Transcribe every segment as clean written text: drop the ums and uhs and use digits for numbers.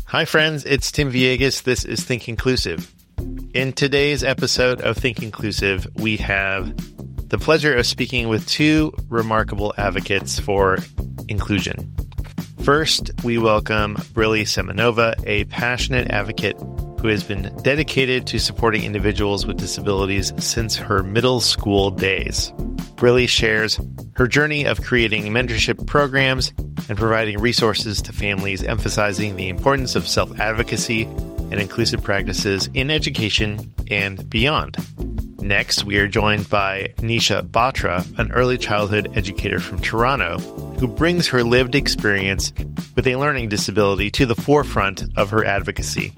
Hi friends, it's Tim Villegas. This is Think Inclusive. In today's episode of Think Inclusive, we have the pleasure of speaking with two remarkable advocates for inclusion. First, we welcome Brilli Semenova, a passionate advocate who has been dedicated to supporting individuals with disabilities since her middle school days. Brilli shares her journey of creating mentorship programs and providing resources to families, emphasizing the importance of self-advocacy and inclusive practices in education and beyond. Next, we are joined by Nisha Batra, an early childhood educator from Toronto, who brings her lived experience with a learning disability to the forefront of her advocacy.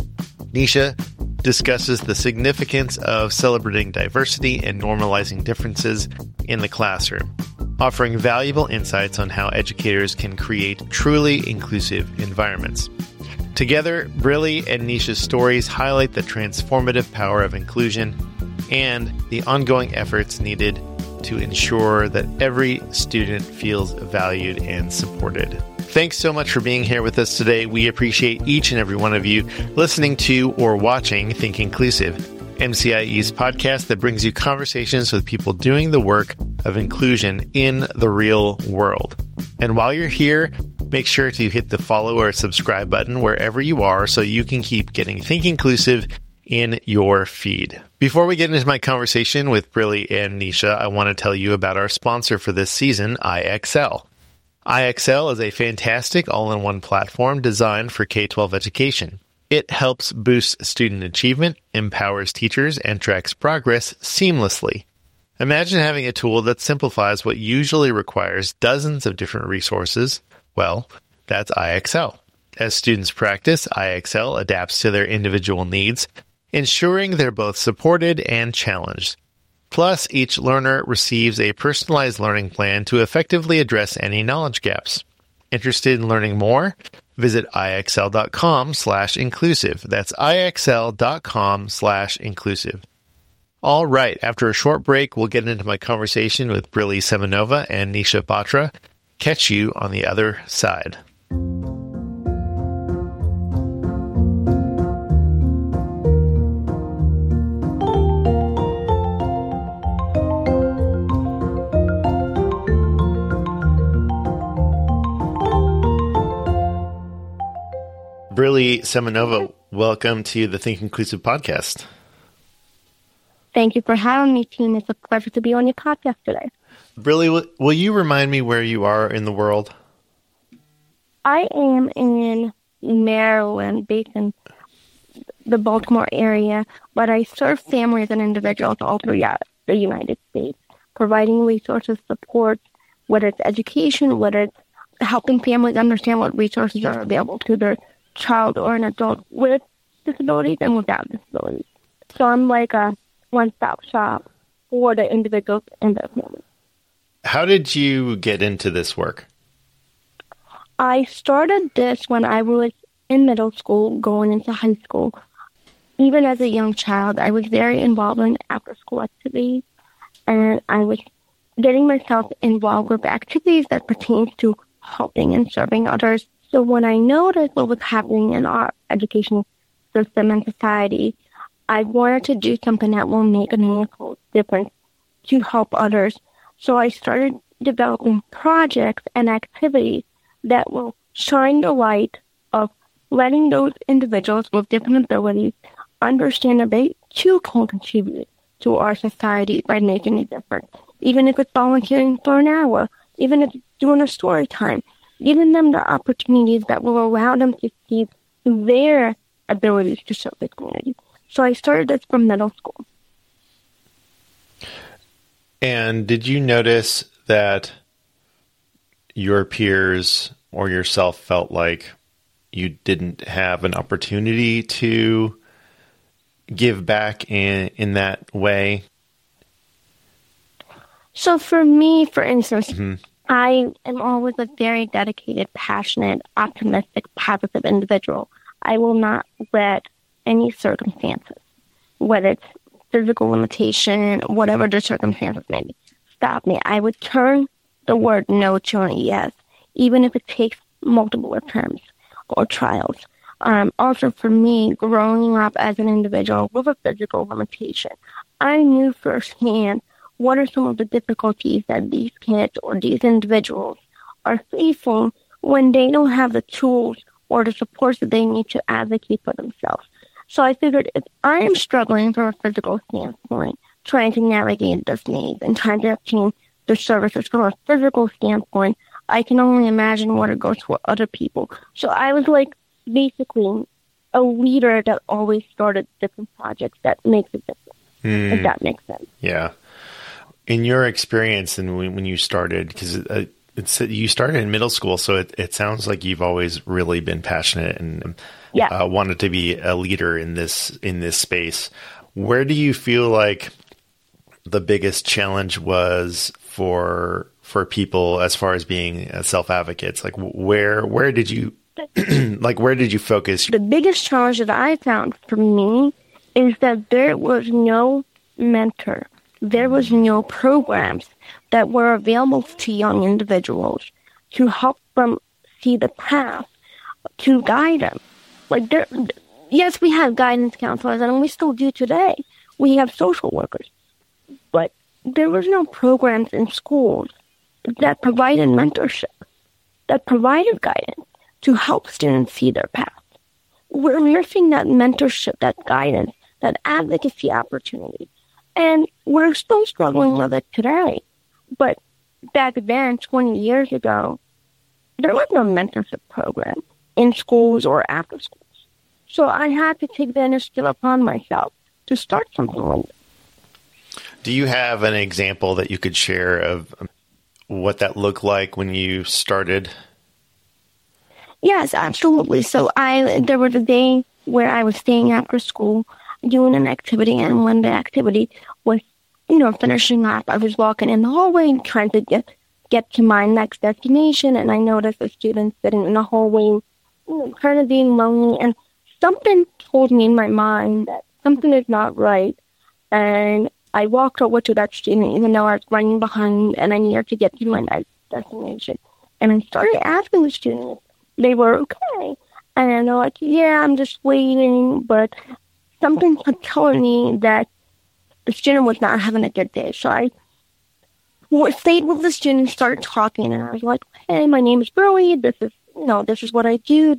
Nisha discusses the significance of celebrating diversity and normalizing differences in the classroom, offering valuable insights on how educators can create truly inclusive environments. Together, Brilli and Nisha's stories highlight the transformative power of inclusion and the ongoing efforts needed to ensure that every student feels valued and supported. Thanks so much for being here with us today. We appreciate each and every one of you listening to or watching Think Inclusive, MCIE's podcast that brings you conversations with people doing the work of inclusion in the real world. And while you're here, make sure to hit the follow or subscribe button wherever you are so you can keep getting Think Inclusive in your feed. Before we get into my conversation with Brilli and Nisha, I want to tell you about our sponsor for this season, IXL. IXL is a fantastic all-in-one platform designed for K-12 education. It helps boost student achievement, empowers teachers, and tracks progress seamlessly. Imagine having a tool that simplifies what usually requires dozens of different resources. Well, that's IXL. As students practice, IXL adapts to their individual needs, ensuring they're both supported and challenged. Plus, each learner receives a personalized learning plan to effectively address any knowledge gaps. Interested in learning more? Visit IXL.com/inclusive. That's IXL.com/inclusive. All right, after a short break, we'll get into my conversation with Brilli Semenova and Nisha Batra. Catch you on the other side. Brilli Semenova, welcome to the Think Inclusive podcast. Thank you for having me, Tim. It's a pleasure to be on your podcast today. Brilli, will you remind me where you are in the world? I am in Maryland, based in the Baltimore area, but I serve families and individuals all throughout the United States, providing resources, support, whether it's education, whether it's helping families understand what resources are available to their child or an adult with disabilities and without disabilities. So I'm like a one-stop shop for the individuals and their families. How did you get into this work? I started this when I was in middle school, going into high school. Even as a young child, I was very involved in after-school activities, and I was getting myself involved with activities that pertain to helping and serving others. So when I noticed what was happening in our education system and society, I wanted to do something that will make a meaningful difference to help others. So I started developing projects and activities that will shine the light of letting those individuals with different abilities understand that they too can contribute to our society by making a difference. Even if it's volunteering for an hour, even if it's doing a story time, giving them the opportunities that will allow them to see their abilities to serve the community. So I started this from middle school. And did you notice that your peers or yourself felt like you didn't have an opportunity to give back in that way? So for me, for instance, I am always a very dedicated, passionate, optimistic, positive individual. I will not let any circumstances, whether it's physical limitation, whatever the circumstances may be, stop me. I would turn the word no to a yes, even if it takes multiple attempts or trials. Also for me, growing up as an individual with a physical limitation, I knew firsthand what are some of the difficulties that these kids or these individuals are facing when they don't have the tools or the supports that they need to advocate for themselves. So I figured if I am struggling from a physical standpoint, trying to navigate this maze and trying to obtain the services from a physical standpoint, I can only imagine what it goes for other people. So I was like basically a leader that always started different projects that makes a difference, if that makes sense. Yeah. In your experience and when you started, because you started in middle school, so it sounds like you've always really been passionate and wanted to be a leader in this space. Where do you feel like the biggest challenge was for people as far as being self-advocates? Like where did you where did you focus? The biggest challenge that I found for me is that there was no mentor. There was no programs that were available to young individuals to help them see the path, to guide them. Yes, we have guidance counselors, and we still do today. We have social workers. But there was no programs in schools that provided mentorship, that provided guidance to help students see their path. We're missing that mentorship, that guidance, that advocacy opportunity. And we're still struggling with it today. But back then, 20 years ago, there was no mentorship program in schools or after schools. So I had to take the initiative upon myself to start something like this. Do you have an example that you could share of what that looked like when you started? Yes, absolutely. So there was a day where I was staying after school doing an activity, and when the activity was, finishing up, I was walking in the hallway and trying to get to my next destination, and I noticed a student sitting in the hallway, kind of being lonely, and something told me in my mind that something is not right, and I walked over to that student, even though I was running behind, and I needed to get to my next destination, and I started asking the student if they were okay, and they're like, yeah, I'm just waiting, but something kept telling me that the student was not having a good day. So I stayed with the student, started talking, and I was like, hey, my name is Burley. This is what I do.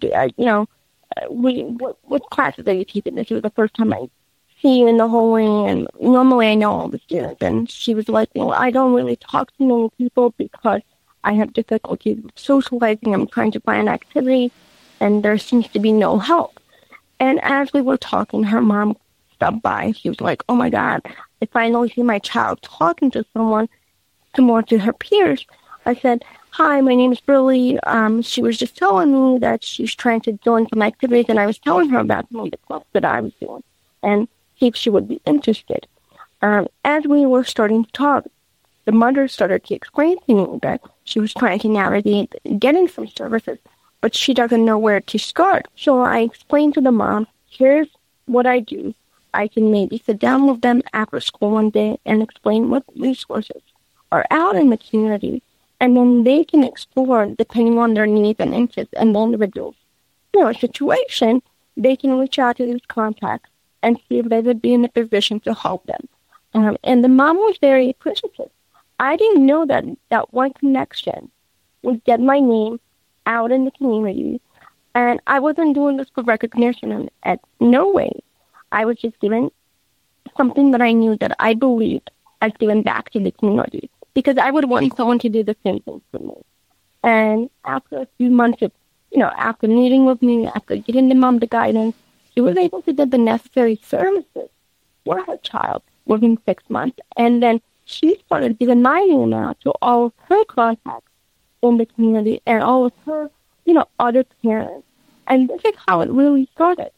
What classes are you teaching? This was the first time I see you in the hallway, and normally I know all the students. And she was like, well, I don't really talk to many people because I have difficulty with socializing. I'm trying to find activity, and there seems to be no help. And as we were talking, her mom stopped by. She was like, oh my God, I finally see my child talking to someone similar to her peers. I said, hi, my name is Burley. She was just telling me that she's trying to join some activities, and I was telling her about some of the clubs that I was doing and see if she would be interested. As we were starting to talk, the mother started to explain to me that she was trying to navigate getting some services, but she doesn't know where to start. So I explained to the mom, here's what I do. I can maybe sit down with them after school one day and explain what resources are out in the community. And then they can explore, depending on their needs and interests and the individual's situation, they can reach out to these contacts and see if they would be in a position to help them. And the mom was very appreciative. I didn't know that one connection would get my name out in the community, and I wasn't doing this for recognition at no way. I was just giving something that I knew that I believed I'd given back to the community, because I would want someone to do the same thing for me. And after a few months of, after meeting with me, after getting the mom the guidance, she was able to get the necessary services for her child within 6 months. And then she started giving my name out to all of her contacts in the community and all of her, other parents. And this is how it really started,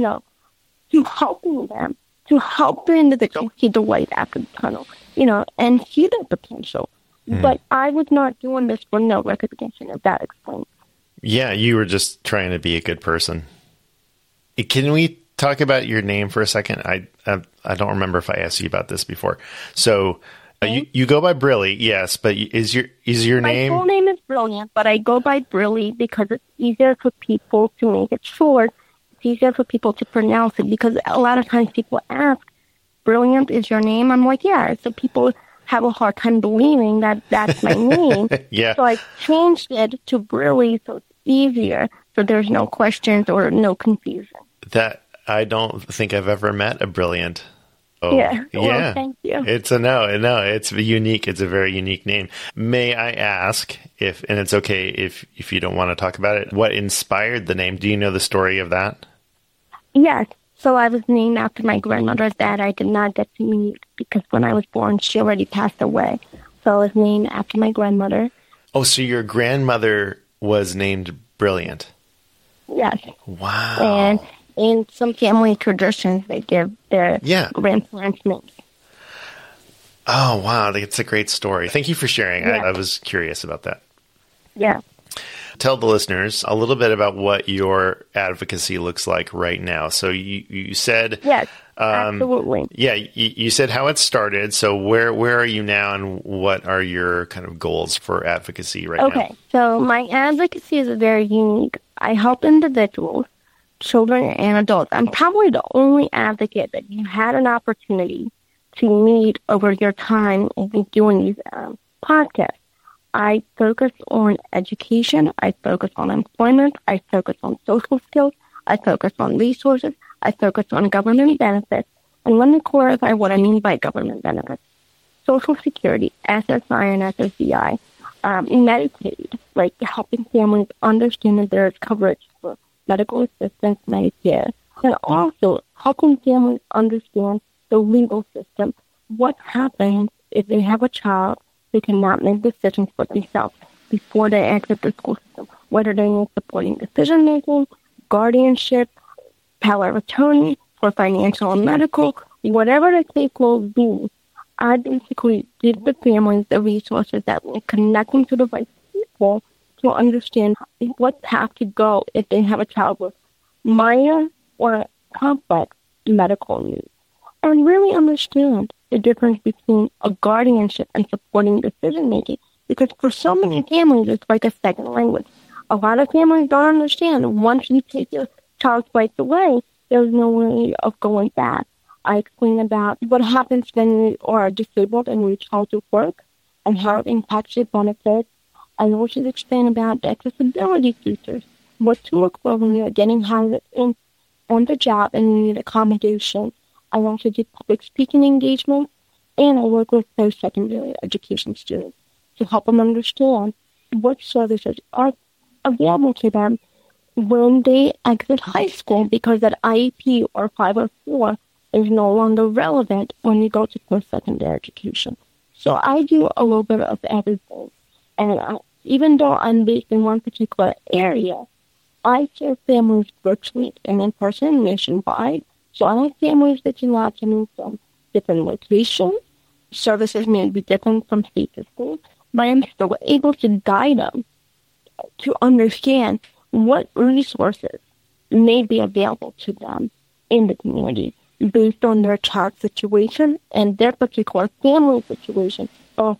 to helping them, to help the individual see the light after the tunnel, and see their potential. But I was not doing this for no recognition, if that explains. Yeah, you were just trying to be a good person. Can we talk about your name for a second? I don't remember if I asked you about this before. So you go by Briley, yes, but is your name? My full name is Brilliant, but I go by Briley because it's easier for people to make it short easier for people to pronounce it because a lot of times people ask, Brilliant is your name? I'm like, yeah. So people have a hard time believing that that's my name. Yeah. So I changed it to Brilly so it's easier, so there's no questions or no confusion. That I don't think I've ever met a Brilliant. Oh, Yeah. Well, yeah. thank you. It's it's unique. It's a very unique name. May I ask if, and it's okay if you don't want to talk about it, what inspired the name? Do you know the story of that? Yes. So I was named after my grandmother that I did not get to meet because when I was born, she already passed away. So I was named after my grandmother. Oh, so your grandmother was named Brilliant. Yes. Wow. And in some family traditions, they give their grandparents names. Oh, wow. It's a great story. Thank you for sharing. Yeah. I was curious about that. Yeah. Tell the listeners a little bit about what your advocacy looks like right now. So you said... Yes, absolutely. Yeah, you said how it started. So where are you now and what are your kind of goals for advocacy right now? Okay, so my advocacy is very unique. I help individuals, children, and adults. I'm probably the only advocate that you had an opportunity to meet over your time in doing these podcasts. I focus on education, I focus on employment, I focus on social skills, I focus on resources, I focus on government benefits, and let me clarify what I mean by government benefits. Social Security, SSI and SSDI, Medicaid, like helping families understand that there is coverage for medical assistance, Medicare, and also helping families understand the legal system. What happens if they have a child who cannot make decisions for themselves before they exit the school system, whether they need supporting decision-making, guardianship, power of attorney, for financial and medical, whatever the case will be. I basically give the families the resources that will connect them to the right people to understand what path to go if they have a child with minor or complex medical needs. And really understand the difference between a guardianship and supporting decision-making. Because for so many families, it's like a second language. A lot of families don't understand. Once you take your child's rights away, there's no way of going back. I explain about what happens when you are disabled and reach out to work and how it impacts your benefits. I also explain about the accessibility features, what to look for when you're getting hired on the job and you need accommodation. I also do public speaking engagements, and I work with post-secondary education students to help them understand what services are available to them when they exit high school, because that IEP or 504 is no longer relevant when you go to post-secondary education. So I do a little bit of everything. And even though I'm based in one particular area, I serve families virtually and in person nationwide. So I have families that you are coming from different locations. Services may be different from state to state, but I'm still able to guide them to understand what resources may be available to them in the community based on their child's situation and their particular family situation or,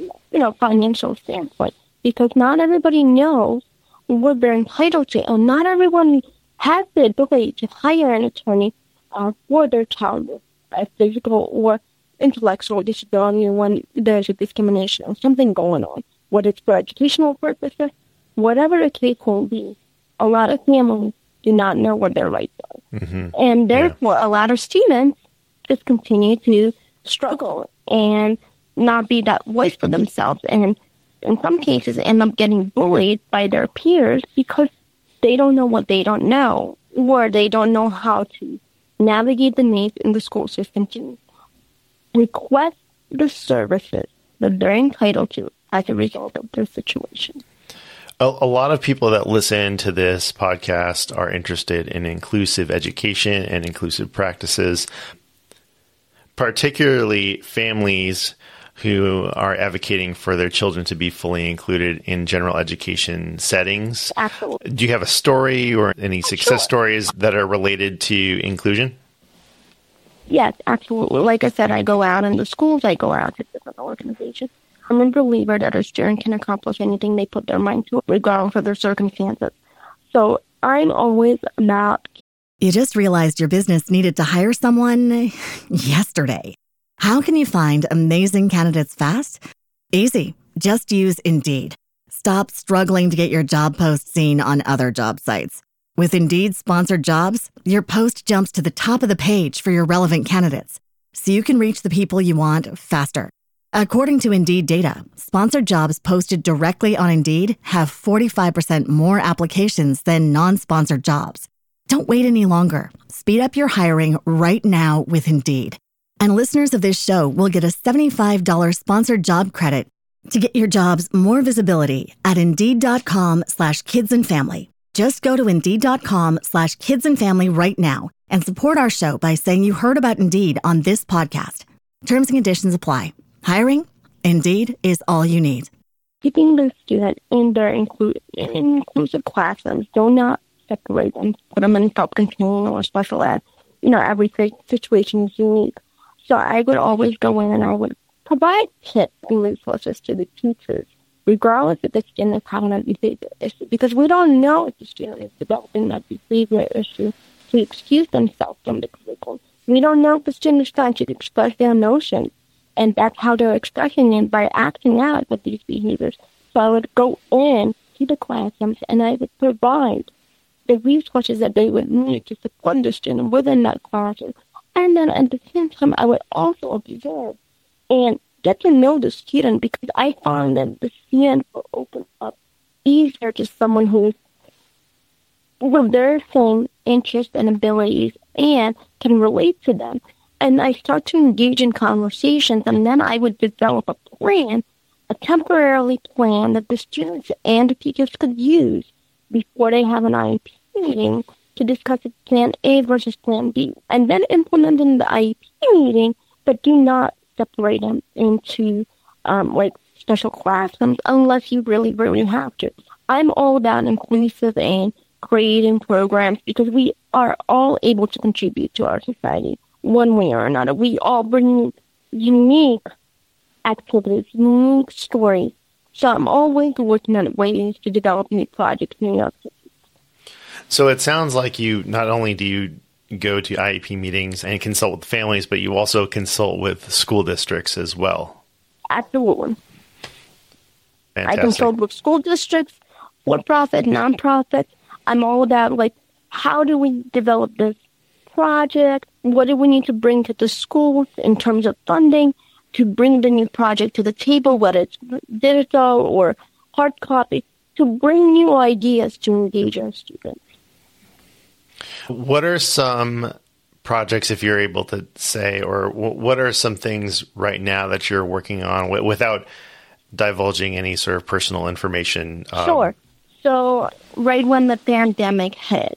financial standpoint. Because not everybody knows what they're entitled to, and not everyone has the ability to hire an attorney for their child with a physical or intellectual disability when there's a discrimination or something going on, whether it's for educational purposes, whatever the case will be. A lot of families do not know what their rights are. Mm-hmm. And therefore, a lot of students just continue to struggle and not be that voice for themselves. And in some cases, end up getting bullied by their peers because they don't know what they don't know, or they don't know how to navigate the maze in the school system to request the services that they're entitled to as a result of their situation. A lot of people that listen to this podcast are interested in inclusive education and inclusive practices, particularly families who are advocating for their children to be fully included in general education settings. Absolutely. Do you have a story or any success stories that are related to inclusion? Yes, absolutely. Like I said, I go out in the schools, I go out to different organizations. I'm a believer that a student can accomplish anything they put their mind to, regardless of their circumstances. So I'm always about You just realized your business needed to hire someone yesterday. How can you find amazing candidates fast? Easy. Just use Indeed. Stop struggling to get your job post seen on other job sites. With Indeed sponsored jobs, your post jumps to the top of the page for your relevant candidates, so you can reach the people you want faster. According to Indeed data, sponsored jobs posted directly on Indeed have 45% more applications than non-sponsored jobs. Don't wait any longer. Speed up your hiring right now with Indeed. And listeners of this show will get a $75 sponsored job credit to get your jobs more visibility at Indeed.com/kidsandfamily. Just go to Indeed.com/kidsandfamily right now and support our show by saying you heard about Indeed on this podcast. Terms and conditions apply. Hiring? Indeed is all you need. Keeping the student in their inclusive classrooms, do not separate them, put them in self-contained or special ed. Every situation is unique. So I would always go in and I would provide tips and resources to the teachers, regardless if the student is having a behavior issue, because we don't know if the student is developing that behavior issue to excuse themselves from the curriculum. We don't know if the student is trying to express their emotions, and that's how they're expressing it, by acting out with these behaviors. So I would go in to the classrooms and I would provide the resources that they would need to support the student within that classroom. And then at the same time, I would also observe and get to know the student, because I found that the student will open up easier to someone who's with their same interests and abilities and can relate to them. And I start to engage in conversations, and then I would develop a plan, a temporary plan that the students and the teachers could use before they have an IEP meeting to discuss plan A versus plan B, and then implement in the IEP meeting, but do not separate them into special classrooms unless you really, really have to. I'm all about inclusive and creating programs because we are all able to contribute to our society one way or another. We all bring unique activities, unique stories. So I'm always looking at ways to develop new projects, new activities. So it sounds like you, not only do you go to IEP meetings and consult with families, but you also consult with school districts as well. Absolutely. Fantastic. I consult with school districts, for-profit, non-profit. I'm all about, how do we develop this project? What do we need to bring to the schools in terms of funding to bring the new project to the table, whether it's digital or hard copy, to bring new ideas to engage our students. What are some projects, if you're able to say, or what are some things right now that you're working on without divulging any sort of personal information? Sure. So right when the pandemic hit,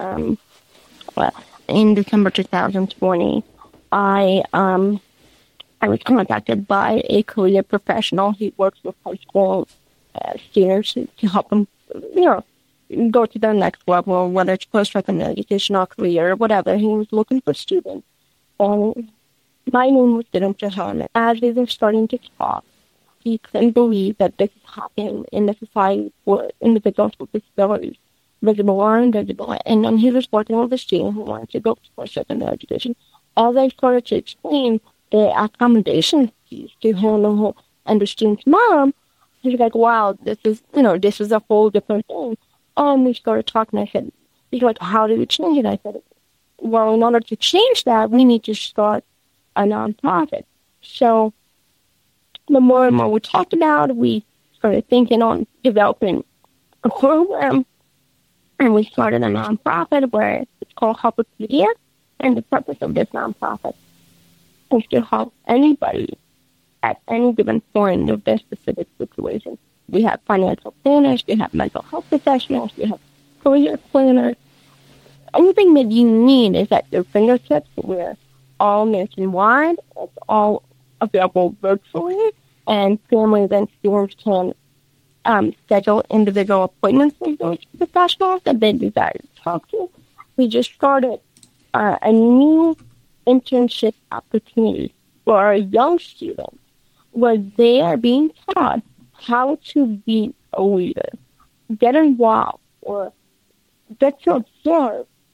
in December 2020, I was contacted by a career professional. He works with high school students to help them, go to their next level, whether it's post-secondary education or career or whatever. He was looking for students. And my name was given to him. As we were starting to talk, he couldn't believe that this is happening in the society for individuals with disabilities, visible or invisible. And then he was working with a student who wanted to go to post-secondary education. As I started to explain the accommodation piece to him and the student's mom, he was like, wow, this is a whole different thing. And we started talking. I said, he's like, how do we change it? I said, well, in order to change that, we need to start a nonprofit. So the more and more we talked about it, we started thinking on developing a program, and we started a nonprofit where it's called Helpopedia, and the purpose of this nonprofit is to help anybody at any given point of their specific situation. We have financial planners, we have mental health professionals, we have career planners. Anything that you need is at your fingertips. We're all nationwide. It's all available virtually, and families and students can schedule individual appointments with those professionals that they desire to talk to. We just started a new internship opportunity for our young students, where they are being taught how to be a leader, get involved, or get to observe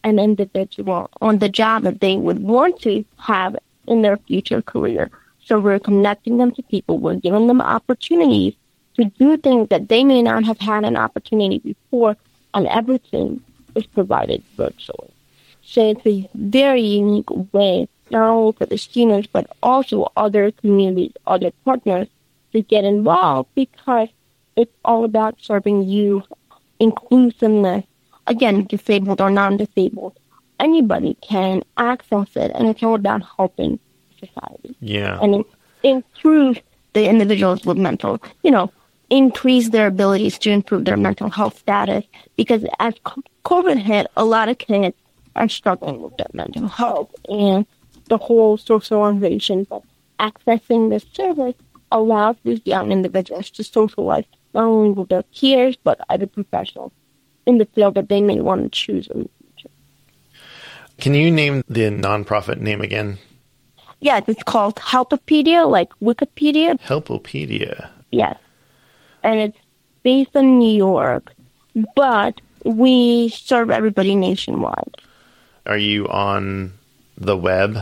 an individual on the job that they would want to have in their future career. So we're connecting them to people. We're giving them opportunities to do things that they may not have had an opportunity before, and everything is provided virtually. So it's a very unique way, not only for the students, but also other communities, other partners to get involved, because it's all about serving you, inclusiveness. Again, disabled or non-disabled, anybody can access it, and it's all about helping society. Yeah. And it improves the individuals with mental, increase their abilities to improve their mental health status, because as COVID hit, a lot of kids are struggling with their mental health and the whole socialization. But accessing this service allows these young individuals to socialize not only with their peers, but other professionals in the field that they may want to choose in the future. Can you name the nonprofit name again? Yes, it's called Helpopedia, like Wikipedia. Helpopedia. Yes. And it's based in New York, but we serve everybody nationwide. Are you on the web?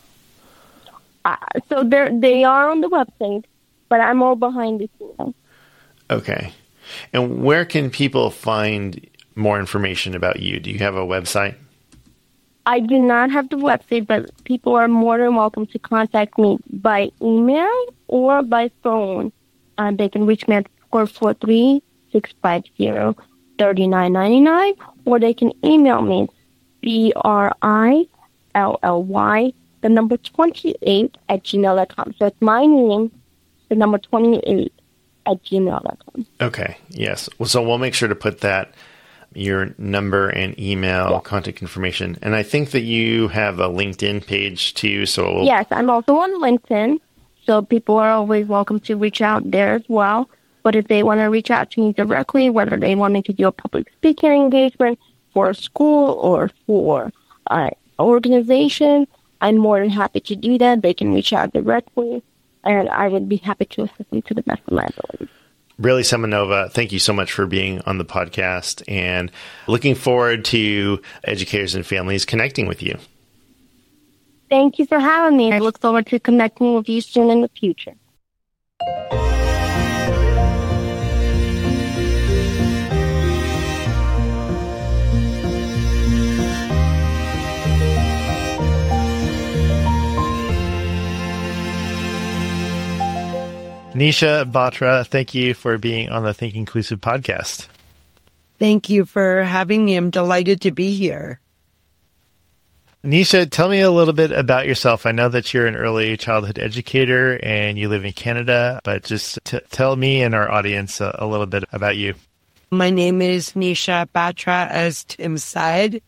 So they are on the website, but I'm all behind the scenes. Okay. And where can people find more information about you? Do you have a website? I do not have the website, but people are more than welcome to contact me by email or by phone. They can reach me at 443-650-3999, or they can email me BRILLY28 So it's my name, the number 28 @gmail.com. Okay. Yes. Well, so we'll make sure to put that, your number and email, contact information. And I think that you have a LinkedIn page too. So yes, I'm also on LinkedIn. So people are always welcome to reach out there as well. But if they want to reach out to me directly, whether they want me to do a public speaking engagement for a school or for an organization, I'm more than happy to do that. They can reach out directly, and I would be happy to assist them to the best of my ability. Briley Semenova, thank you so much for being on the podcast, and looking forward to educators and families connecting with you. Thank you for having me. I look forward to connecting with you soon in the future. Nisha Batra, thank you for being on the Think Inclusive podcast. Thank you for having me. I'm delighted to be here. Nisha, tell me a little bit about yourself. I know that you're an early childhood educator and you live in Canada, but just tell me and our audience a little bit about you. My name is Nisha Batra, as Tim said.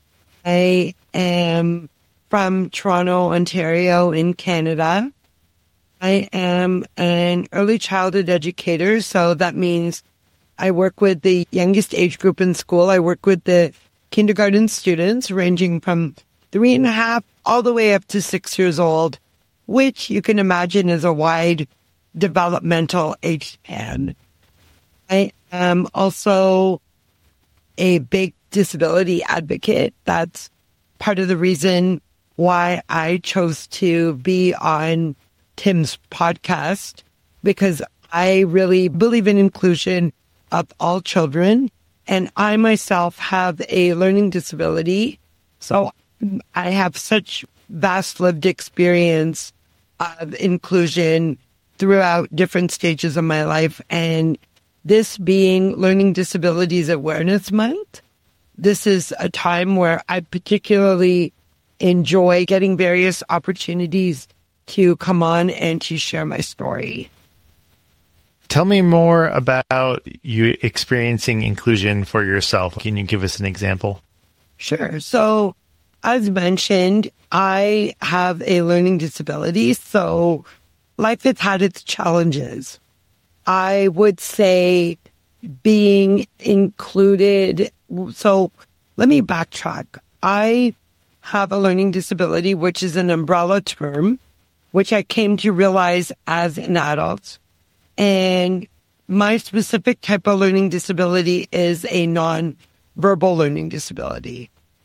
I am from Toronto, Ontario in Canada. I am an early childhood educator, so that means I work with the youngest age group in school. I work with the kindergarten students ranging from 3.5 all the way up to 6 years old, which you can imagine is a wide developmental age span. I am also a big disability advocate. That's part of the reason why I chose to be on Tim's podcast, because I really believe in inclusion of all children. And I myself have a learning disability. So I have such vast lived experience of inclusion throughout different stages of my life. And this being Learning Disabilities Awareness Month, this is a time where I particularly enjoy getting various opportunities to come on and to share my story. Tell me more about you experiencing inclusion for yourself. Can you give us an example? Sure. So, as mentioned, I have a learning disability, so life has had its challenges. I would say being included. So let me backtrack. I have a learning disability, which is an umbrella term, which I came to realize as an adult. And my specific type of learning disability is a non-verbal learning disability.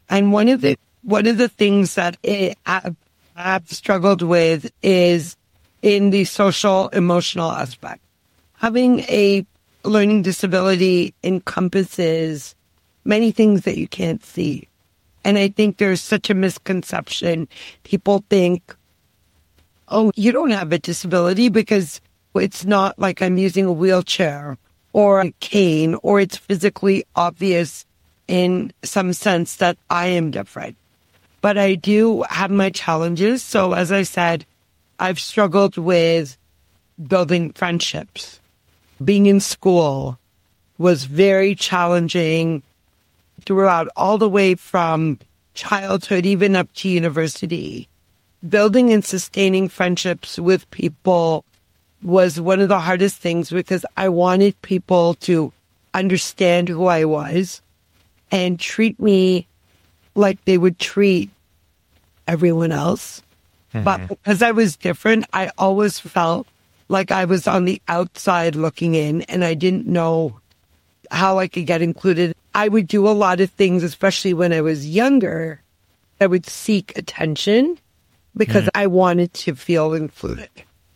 And one of the things that I've struggled with is in the social emotional aspect. Having a learning disability encompasses many things that you can't see. And I think there's such a misconception. People think, oh, you don't have a disability because it's not like I'm using a wheelchair or a cane, or it's physically obvious in some sense that I am different. But I do have my challenges. So as I said, I've struggled with building friendships. Being in school was very challenging throughout, all the way from childhood, even up to university. Building and sustaining friendships with people was one of the hardest things because I wanted people to understand who I was and treat me like they would treat everyone else. Mm-hmm. But because I was different, I always felt like I was on the outside looking in and I didn't know how I could get included. I would do a lot of things, especially when I was younger. I would seek attention because I wanted to feel included.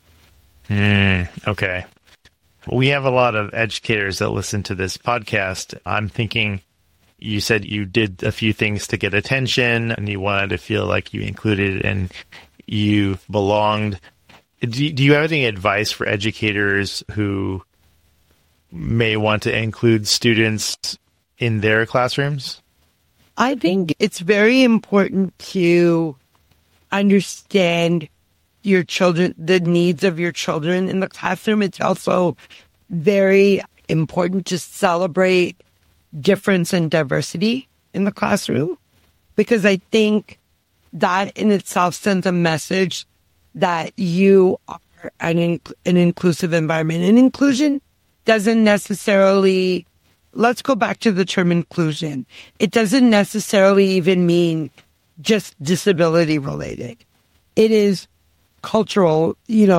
Okay. We have a lot of educators that listen to this podcast. I'm thinking, you said you did a few things to get attention and you wanted to feel like you included and you belonged. Do you have any advice for educators who may want to include students in their classrooms? I think it's very important to understand your children, the needs of your children in the classroom. It's also very important to celebrate difference and diversity in the classroom, because I think that in itself sends a message that you are an inclusive environment. And inclusion doesn't necessarily, let's go back to the term inclusion. It doesn't necessarily even mean just disability related. It is cultural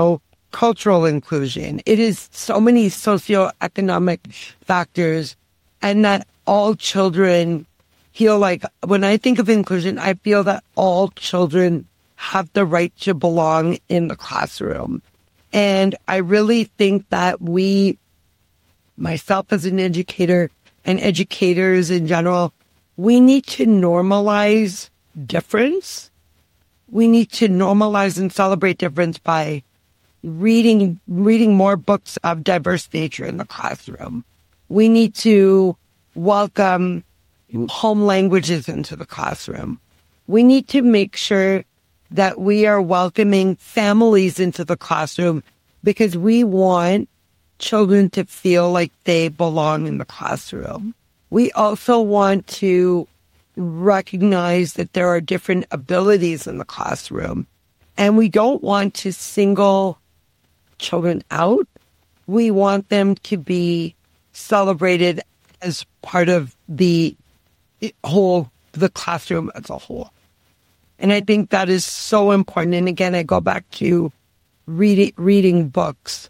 inclusion. It is so many socioeconomic factors, and that all children feel like, when I think of inclusion, I feel that all children have the right to belong in the classroom. And I really think that we, myself as an educator and educators in general, we need to normalize difference. We need to normalize and celebrate difference by reading more books of diverse nature in the classroom. We need to welcome home languages into the classroom. We need to make sure that we are welcoming families into the classroom, because we want children to feel like they belong in the classroom. We also want to recognize that there are different abilities in the classroom, and we don't want to single children out. We want them to be celebrated as part of the classroom as a whole. And I think that is so important. And again, I go back to reading books,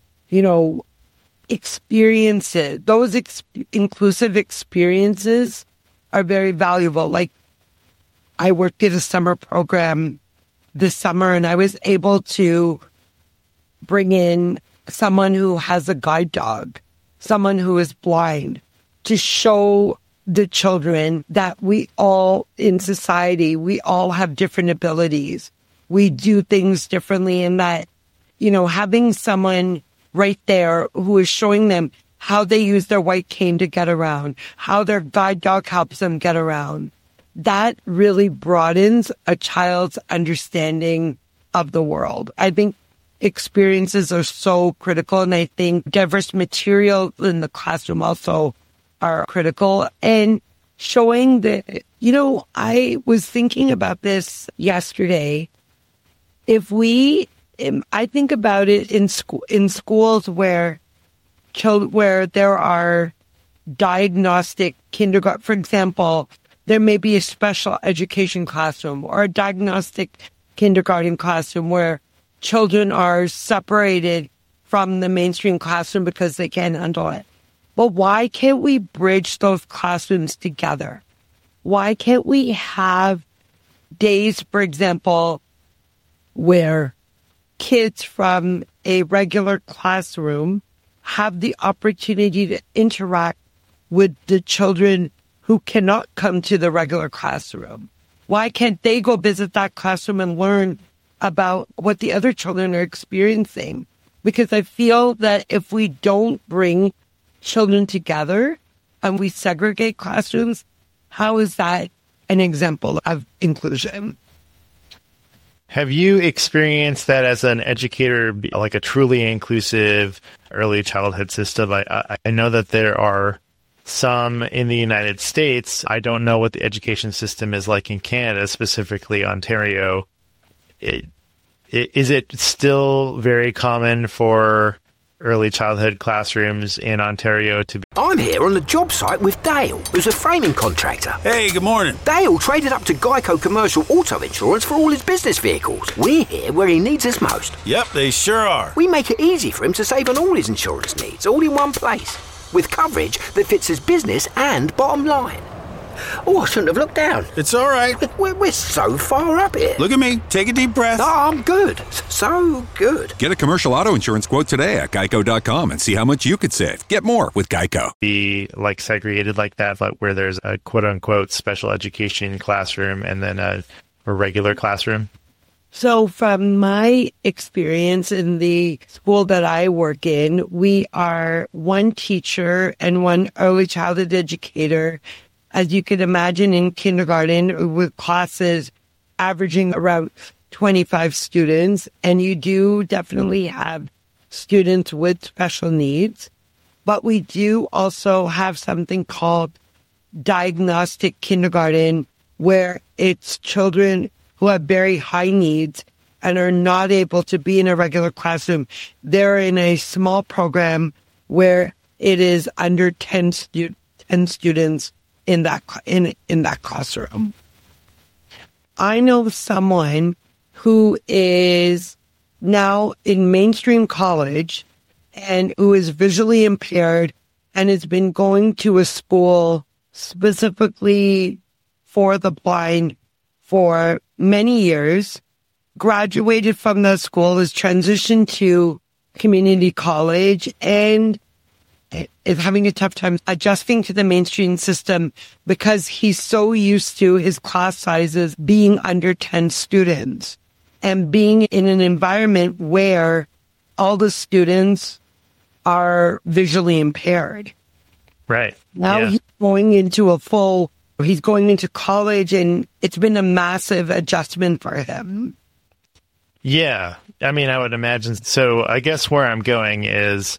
experiences. Those inclusive experiences are very valuable. Like, I worked at a summer program this summer, and I was able to bring in someone who has a guide dog, someone who is blind, to show the children that we all in society, we all have different abilities. We do things differently, and that, having someone right there who is showing them how they use their white cane to get around, how their guide dog helps them get around, that really broadens a child's understanding of the world. I think experiences are so critical, and I think diverse material in the classroom also are critical. And showing that, I was thinking about this yesterday. I think about it in schools where there are diagnostic kindergarten, for example, there may be a special education classroom or a diagnostic kindergarten classroom where children are separated from the mainstream classroom because they can't handle it. But why can't we bridge those classrooms together? why can't we have days, for example, where kids from a regular classroom have the opportunity to interact with the children who cannot come to the regular classroom? Why can't they go visit that classroom and learn about what the other children are experiencing? Because I feel that if we don't bring children together and we segregate classrooms, how is that an example of inclusion? Have you experienced that as an educator, like a truly inclusive early childhood system? I know that there are some in the United States. I don't know what the education system is like in Canada, specifically Ontario. Is it still very common for early childhood classrooms in Ontario to be? I'm here on the job site with Dale, who's a framing contractor. Hey, good morning. Dale traded up to Geico Commercial Auto Insurance for all his business vehicles. We're here where he needs us most. Yep, they sure are. We make it easy for him to save on all his insurance needs, all in one place, with coverage that fits his business and bottom line. Oh, I shouldn't have looked down. It's all right. We're so far up here. Look at me. Take a deep breath. Oh, I'm good. So good. Get a commercial auto insurance quote today at geico.com and see how much you could save. Get more with Geico. Be like segregated like that, like where there's a quote unquote special education classroom and then a regular classroom? So from my experience in the school that I work in, we are one teacher and one early childhood educator. As you could imagine, in kindergarten, with classes averaging around 25 students, and you do definitely have students with special needs, but we do also have something called diagnostic kindergarten, where it's children who have very high needs and are not able to be in a regular classroom. They're in a small program where it is under 10 students in that classroom. I know someone who is now in mainstream college and who is visually impaired and has been going to a school specifically for the blind for many years, graduated from the school, has transitioned to community college, and is having a tough time adjusting to the mainstream system because he's so used to his class sizes being under 10 students and being in an environment where all the students are visually impaired. Right. Now he's going into college, and it's been a massive adjustment for him. Yeah. I mean, I would imagine. So I guess where I'm going is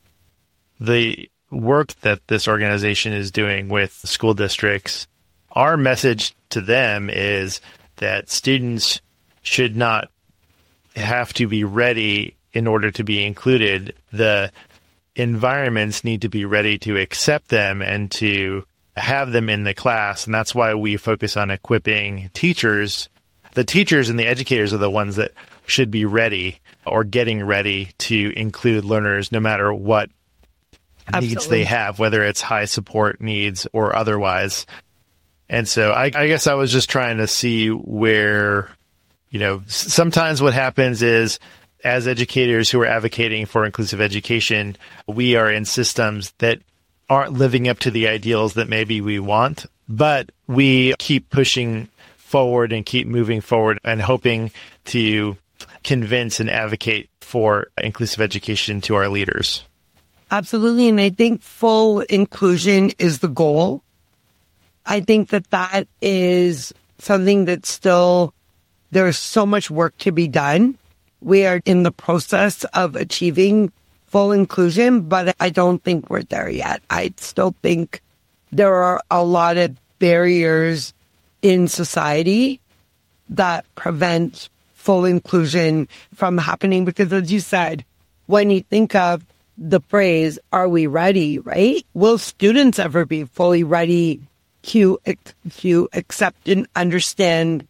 the work that this organization is doing with school districts. Our message to them is that students should not have to be ready in order to be included. The environments need to be ready to accept them and to have them in the class. And that's why we focus on equipping teachers. The teachers and the educators are the ones that should be ready or getting ready to include learners no matter what needs they have, whether it's high support needs or otherwise. And so I guess I was just trying to see where, sometimes what happens is, as educators who are advocating for inclusive education, we are in systems that aren't living up to the ideals that maybe we want, but we keep pushing forward and keep moving forward and hoping to convince and advocate for inclusive education to our leaders. Absolutely. And I think full inclusion is the goal. I think that is something that still, there's so much work to be done. We are in the process of achieving full inclusion, but I don't think we're there yet. I still think there are a lot of barriers in society that prevent full inclusion from happening. Because as you said, when you think of the phrase, are we ready, right? Will students ever be fully ready to accept and understand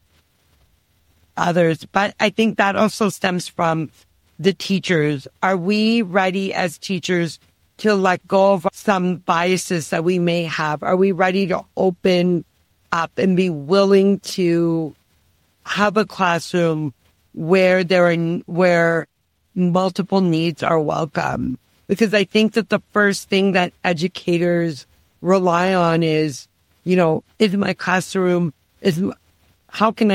others? But I think that also stems from the teachers. Are we ready as teachers to let go of some biases that we may have? Are we ready to open up and be willing to have a classroom where where multiple needs are welcome. Because I think that the first thing that educators rely on is, is my classroom, how can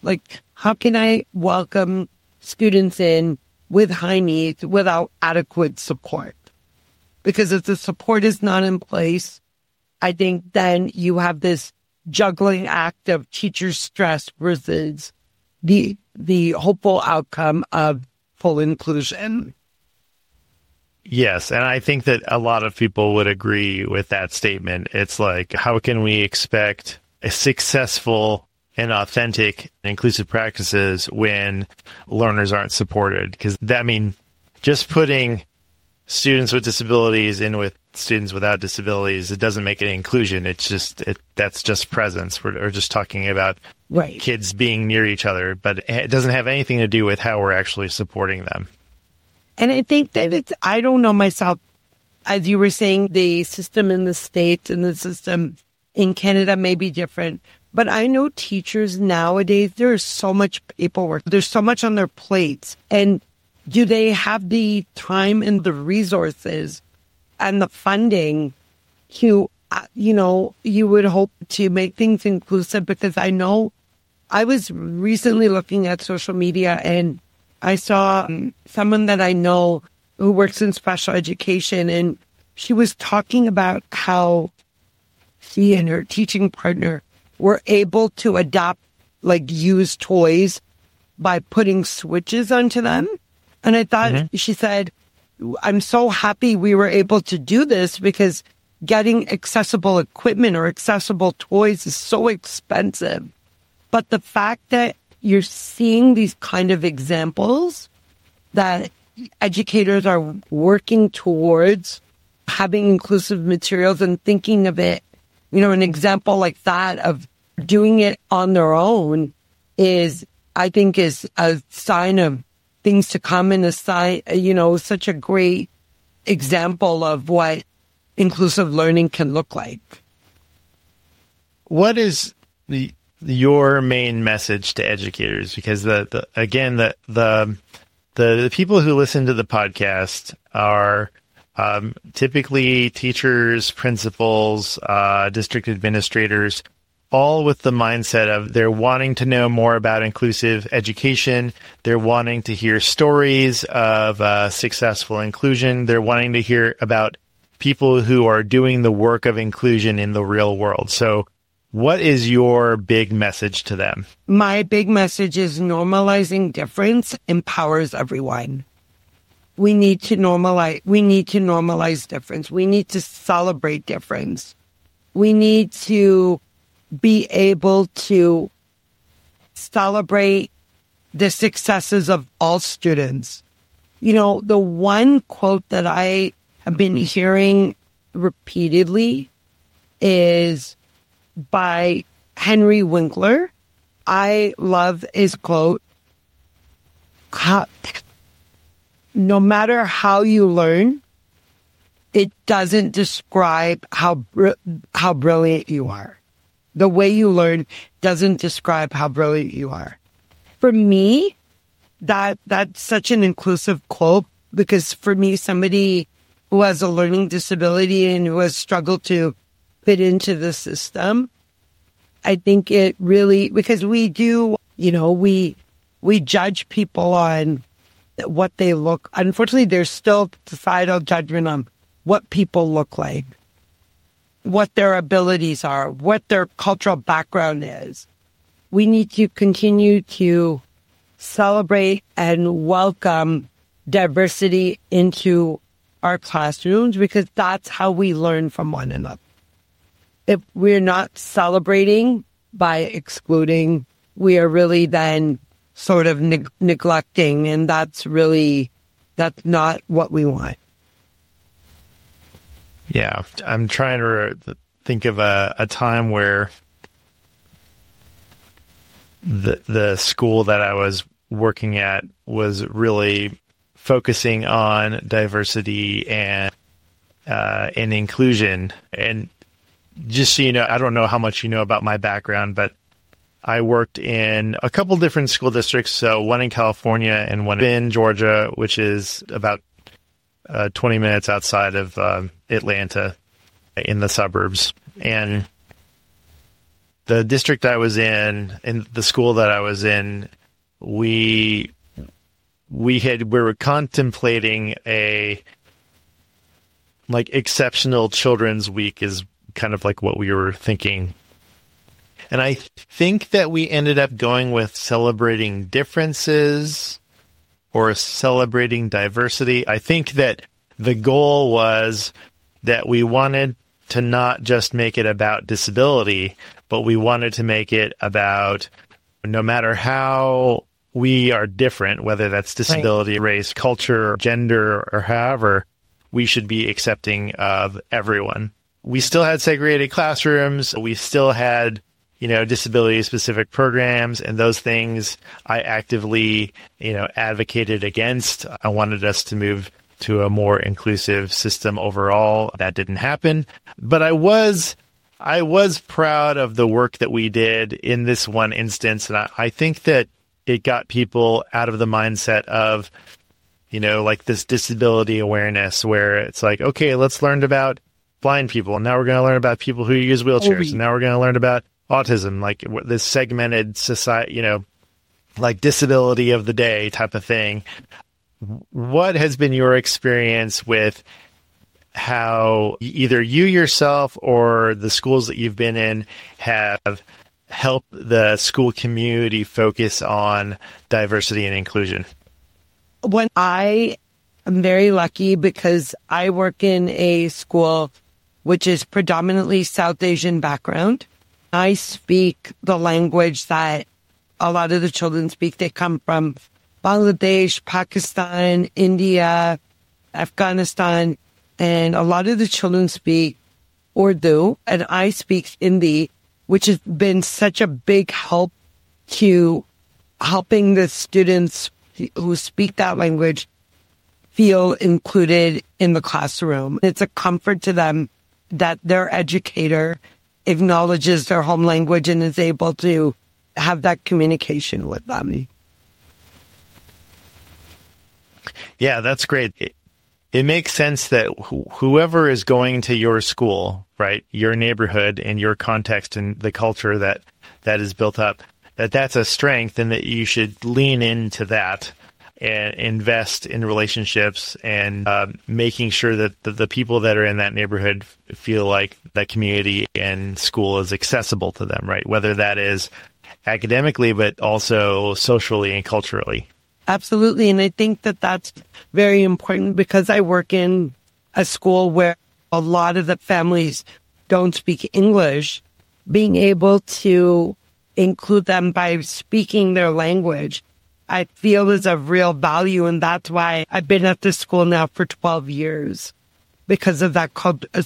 I welcome students in with high needs without adequate support? Because if the support is not in place, I think then you have this juggling act of teacher stress versus the hopeful outcome of full inclusion. Yes, and I think that a lot of people would agree with that statement. It's like, how can we expect a successful and authentic inclusive practices when learners aren't supported? Because just putting students with disabilities in with students without disabilities, it doesn't make it inclusion. It's just that's just presence. We're just talking about kids being near each other, but it doesn't have anything to do with how we're actually supporting them. And I think that I don't know myself, as you were saying, the system in the States and the system in Canada may be different, but I know teachers nowadays, there's so much paperwork, there's so much on their plates. And do they have the time and the resources and the funding to, you would hope to make things inclusive? Because I know I was recently looking at social media and I saw someone that I know who works in special education, and she was talking about how she and her teaching partner were able to adapt used toys by putting switches onto them. And I thought, she said, I'm so happy we were able to do this because getting accessible equipment or accessible toys is so expensive. But the fact that you're seeing these kind of examples that educators are working towards having inclusive materials and thinking of it, an example like that of doing it on their own I think is a sign of things to come and a sign, such a great example of what inclusive learning can look like. What is your main message to educators? Because the people who listen to the podcast are typically teachers, principals, district administrators, all with the mindset of they're wanting to know more about inclusive education. They're wanting to hear stories of successful inclusion. They're wanting to hear about people who are doing the work of inclusion in the real world. So what is your big message to them? My big message is normalizing difference empowers everyone. We need to normalize difference. We need to celebrate difference. We need to be able to celebrate the successes of all students. The one quote that I have been hearing repeatedly is by Henry Winkler. I love his quote. No matter how you learn, it doesn't describe how brilliant you are. The way you learn doesn't describe how brilliant you are. For me, that's such an inclusive quote, because for me, somebody who has a learning disability and who has struggled to fit into the system, I think it really, because we do, we judge people on what they look. Unfortunately, there's still societal judgment on what people look like, what their abilities are, what their cultural background is. We need to continue to celebrate and welcome diversity into our classrooms, because that's how we learn from one another. If we're not celebrating by excluding, we are really then sort of neglecting, and that's not what we want. Yeah, I'm trying to think of a time where the school that I was working at was really focusing on diversity and inclusion, and just so you know, I don't know how much you know about my background, but I worked in a couple different school districts. So one in California and one in Georgia, which is about 20 minutes outside of Atlanta in the suburbs. And the district I was in the school that I was in, we were contemplating a like exceptional children's week is kind of like what we were thinking. And I think that we ended up going with celebrating differences or celebrating diversity. I think that the goal was that we wanted to not just make it about disability, but we wanted to make it about no matter how we are different, whether that's disability, race, culture, gender, or however, we should be accepting of everyone. We still had segregated classrooms. We still had, disability-specific programs, and those things I actively, advocated against. I wanted us to move to a more inclusive system overall. That didn't happen. But I was proud of the work that we did in this one instance, and I think that it got people out of the mindset of, like this disability awareness where it's like, okay, let's learn about blind people. Now we're going to learn about people who use wheelchairs. And now we're going to learn about autism, like this segmented society, like disability of the day type of thing. What has been your experience with how either you yourself or the schools that you've been in have helped the school community focus on diversity and inclusion? When I am very lucky because I work in a school which is predominantly South Asian background. I speak the language that a lot of the children speak. They come from Bangladesh, Pakistan, India, Afghanistan, and a lot of the children speak Urdu, and I speak Hindi, which has been such a big help to helping the students who speak that language feel included in the classroom. It's a comfort to them that their educator acknowledges their home language and is able to have that communication with them. Yeah, that's great. It makes sense that whoever is going to your school, right, your neighborhood and your context and the culture that is built up, that's a strength and that you should lean into that and invest in relationships and making sure that the people that are in that neighborhood feel like that community and school is accessible to them, right? Whether that is academically, but also socially and culturally. Absolutely. And I think that that's very important because I work in a school where a lot of the families don't speak English. Being able to include them by speaking their language, I feel is of real value. And that's why I've been at this school now for 12 years because of that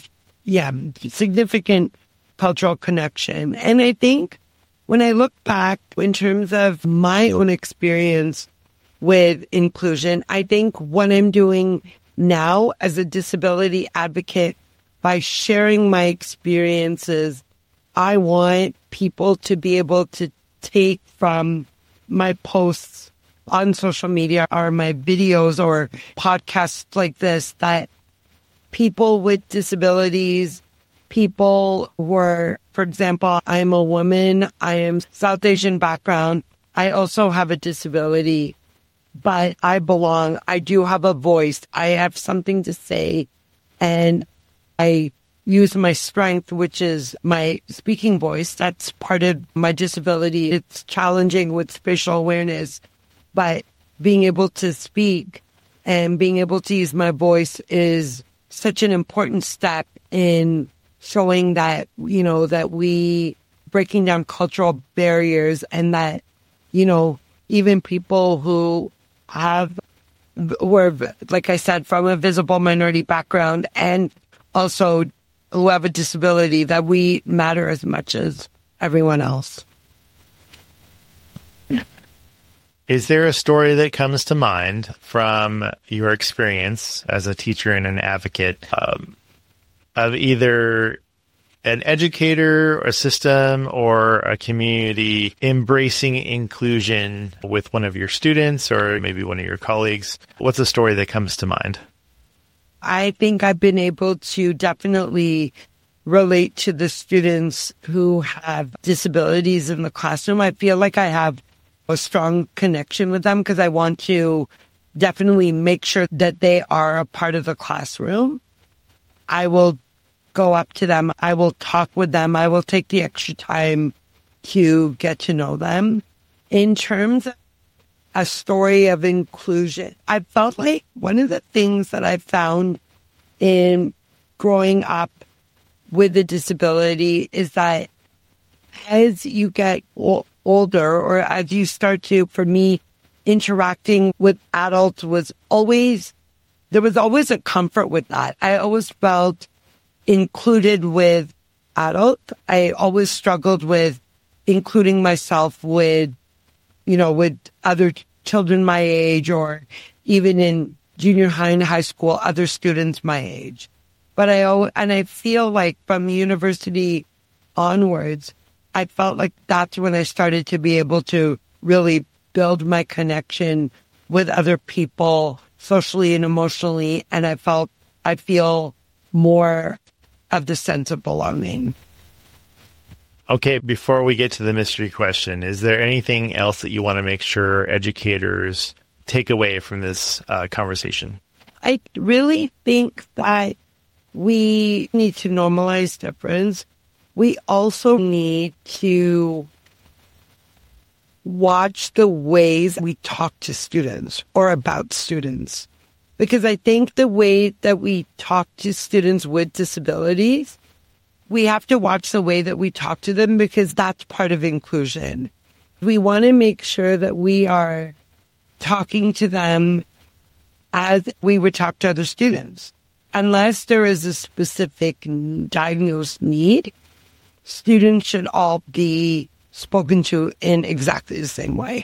significant cultural connection. And I think when I look back in terms of my own experience with inclusion, I think what I'm doing now as a disability advocate by sharing my experiences, I want people to be able to take from my posts on social media or my videos or podcasts like this that people with disabilities, people who are, for example, I'm a woman, I am South Asian background, I also have a disability, but I belong, I do have a voice, I have something to say, and I use my strength, which is my speaking voice. That's part of my disability. It's challenging with spatial awareness, but being able to speak and being able to use my voice is such an important step in showing that, that we breaking down cultural barriers and that, even people who were, like I said, from a visible minority background and also who have a disability, that we matter as much as everyone else. Is there a story that comes to mind from your experience as a teacher and an advocate of either an educator, a system, or a community embracing inclusion with one of your students or maybe one of your colleagues? What's a story that comes to mind? I think I've been able to definitely relate to the students who have disabilities in the classroom. I feel like I have a strong connection with them because I want to definitely make sure that they are a part of the classroom. I will go up to them. I will talk with them. I will take the extra time to get to know them. In terms of a story of inclusion, I felt like one of the things that I found in growing up with a disability is that as you get older, or as you start to, for me, interacting with adults there was always a comfort with that. I always felt included with adults. I always struggled with including myself with other children my age, or even in junior high and high school, other students my age. But I feel like from university onwards, I felt like that's when I started to be able to really build my connection with other people socially and emotionally. And I feel more of the sense of belonging. Okay, before we get to the mystery question, is there anything else that you want to make sure educators take away from this conversation? I really think that we need to normalize difference. We also need to watch the ways we talk to students or about students. Because I think the way that we talk to students with disabilities, we have to watch the way that we talk to them, because that's part of inclusion. We want to make sure that we are talking to them as we would talk to other students. Unless there is a specific diagnosed need, students should all be spoken to in exactly the same way.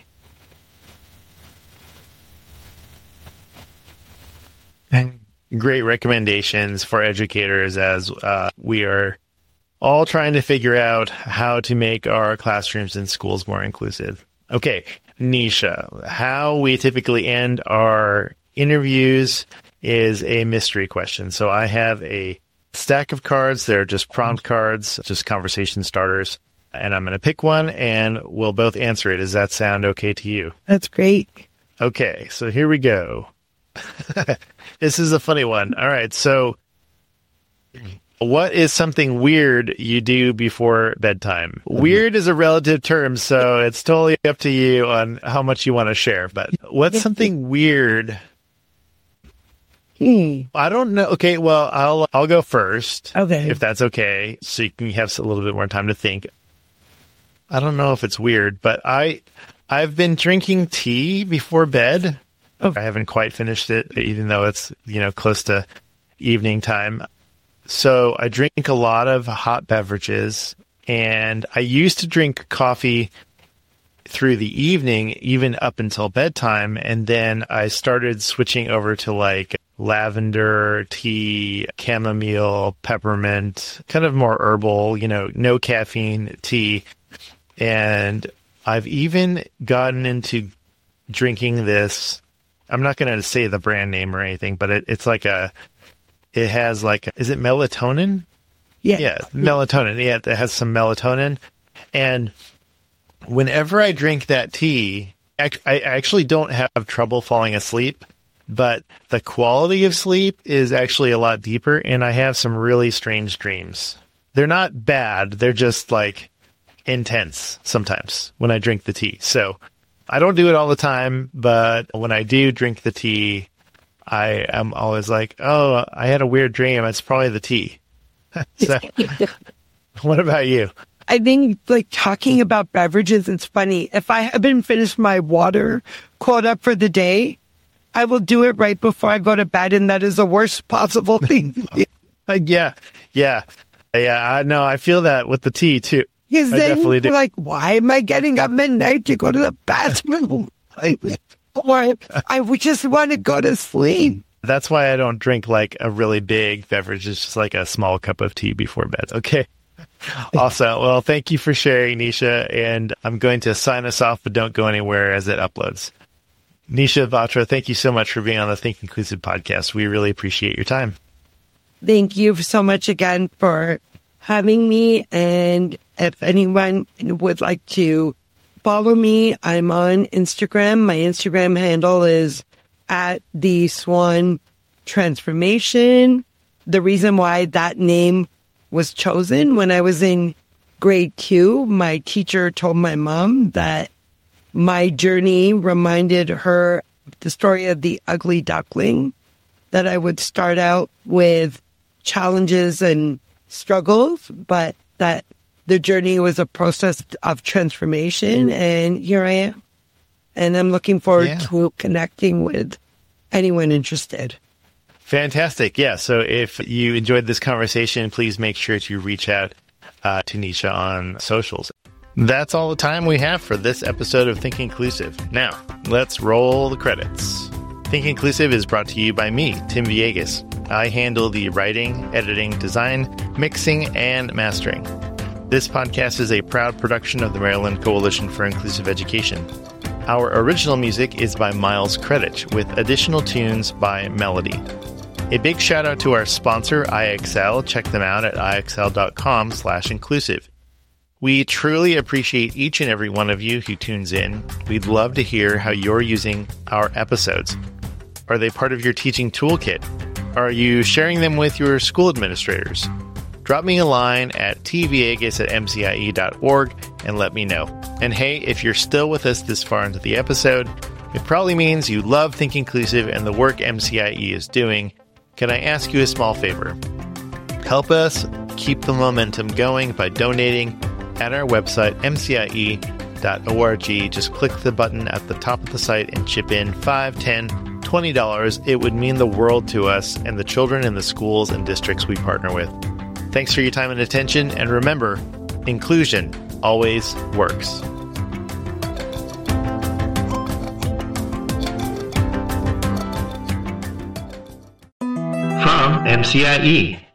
Great recommendations for educators as we are all trying to figure out how to make our classrooms and schools more inclusive. Okay, Nisha, how we typically end our interviews is a mystery question. So I have a stack of cards. They're just prompt cards, just conversation starters. And I'm going to pick one and we'll both answer it. Does that sound okay to you? That's great. Okay, so here we go. This is a funny one. All right, so what is something weird you do before bedtime? Weird is a relative term, so it's totally up to you on how much you want to share. But what's something weird? I don't know. Okay, well, I'll go first. Okay. If that's okay, so you can have a little bit more time to think. I don't know if it's weird, but I've been drinking tea before bed. I haven't quite finished it, even though it's, close to evening time. So I drink a lot of hot beverages, and I used to drink coffee through the evening, even up until bedtime. And then I started switching over to like lavender tea, chamomile, peppermint, kind of more herbal, no caffeine tea. And I've even gotten into drinking this. I'm not going to say the brand name or anything, but it's like it has like, is it melatonin? Yeah, melatonin. Yeah, it has some melatonin. And whenever I drink that tea, I actually don't have trouble falling asleep, but the quality of sleep is actually a lot deeper, and I have some really strange dreams. They're not bad. They're just like intense sometimes when I drink the tea. So I don't do it all the time, but when I do drink the tea, I am always like, oh, I had a weird dream. It's probably the tea. So, what about you? I think, like, talking about beverages, it's funny. If I haven't finished my water quota for the day, I will do it right before I go to bed, and that is the worst possible thing. Yeah. I know. I feel that with the tea, too. Because then you're like, why am I getting up midnight to go to the bathroom? Or I would just want to go to sleep. That's why I don't drink like a really big beverage. It's just like a small cup of tea before bed. Okay. Awesome. Well, thank you for sharing, Nisha. And I'm going to sign us off, but don't go anywhere as it uploads. Nisha Batra, thank you so much for being on the Think Inclusive podcast. We really appreciate your time. Thank you so much again for having me. And if anyone would like to follow me, I'm on Instagram. My Instagram handle is @TheSwanTransformation. The reason why that name was chosen, when I was in grade 2, my teacher told my mom that my journey reminded her of the story of the ugly duckling, that I would start out with challenges and struggles, but that the journey was a process of transformation. And here I am. And I'm looking forward to connecting with anyone interested. Fantastic. Yeah. So if you enjoyed this conversation, please make sure to reach out to Nisha on socials. That's all the time we have for this episode of Think Inclusive. Now, let's roll the credits. Think Inclusive is brought to you by me, Tim Villegas. I handle the writing, editing, design, mixing, and mastering. This podcast is a proud production of the Maryland Coalition for Inclusive Education. Our original music is by Miles Credich, with additional tunes by Melody. A big shout out to our sponsor, IXL. Check them out at ixl.com/inclusive. We truly appreciate each and every one of you who tunes in. We'd love to hear how you're using our episodes. Are they part of your teaching toolkit? Are you sharing them with your school administrators? Drop me a line at tviegas@mcie.org and let me know. And hey, if you're still with us this far into the episode, it probably means you love Think Inclusive and the work MCIE is doing. Can I ask you a small favor? Help us keep the momentum going by donating at our website, mcie.org. Just click the button at the top of the site and chip in $5, $10, $20. It would mean the world to us and the children in the schools and districts we partner with. Thanks for your time and attention, and remember, inclusion always works. From MCIE,